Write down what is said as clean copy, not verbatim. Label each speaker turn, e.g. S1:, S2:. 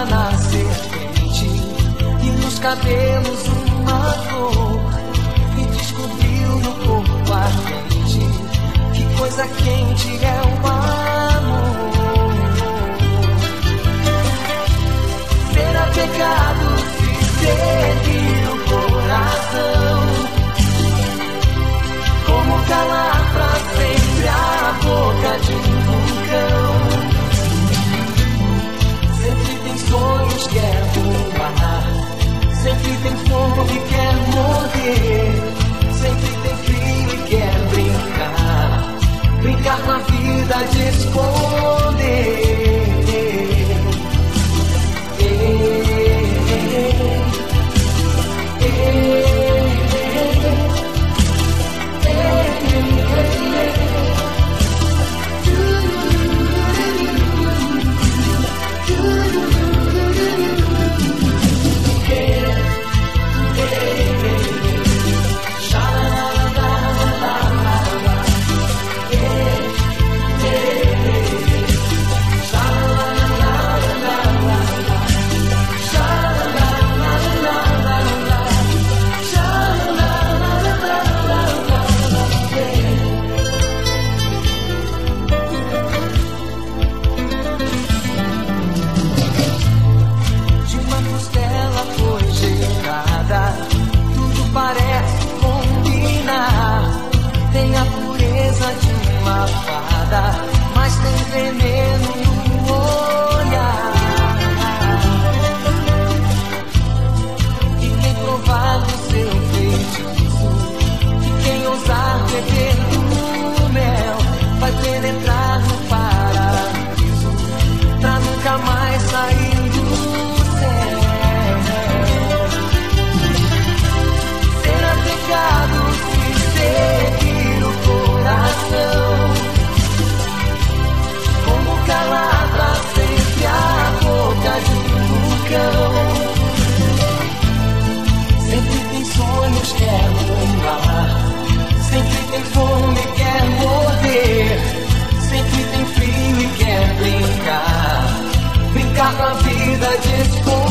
S1: água na serpente e nos cabelos uma flor, e descobriu no corpo ardente que coisa quente é o amor. Será pecado se seguir o coração? Como calar pra sempre a boca de um vulcão? Sempre tem sonhos, quer voar. Sempre tem fome, quer morrer. Sempre tem frio e quer brincar. Brincar com a vida de esconder. Parece combinar, tem a pureza de uma fada, mas tem veneno no olhar. E quem provar do seu feitiço, e quem ousar beber do mel, vai penetrar no paraíso, pra nunca mais sair do céu. Se seguir o coração, como calar pra sempre a boca de um vulcão? Sempre tem sonhos, quer voar. Sempre tem fome, quer morrer. Sempre tem frio e quer brincar. Brincar com a vida de escolha.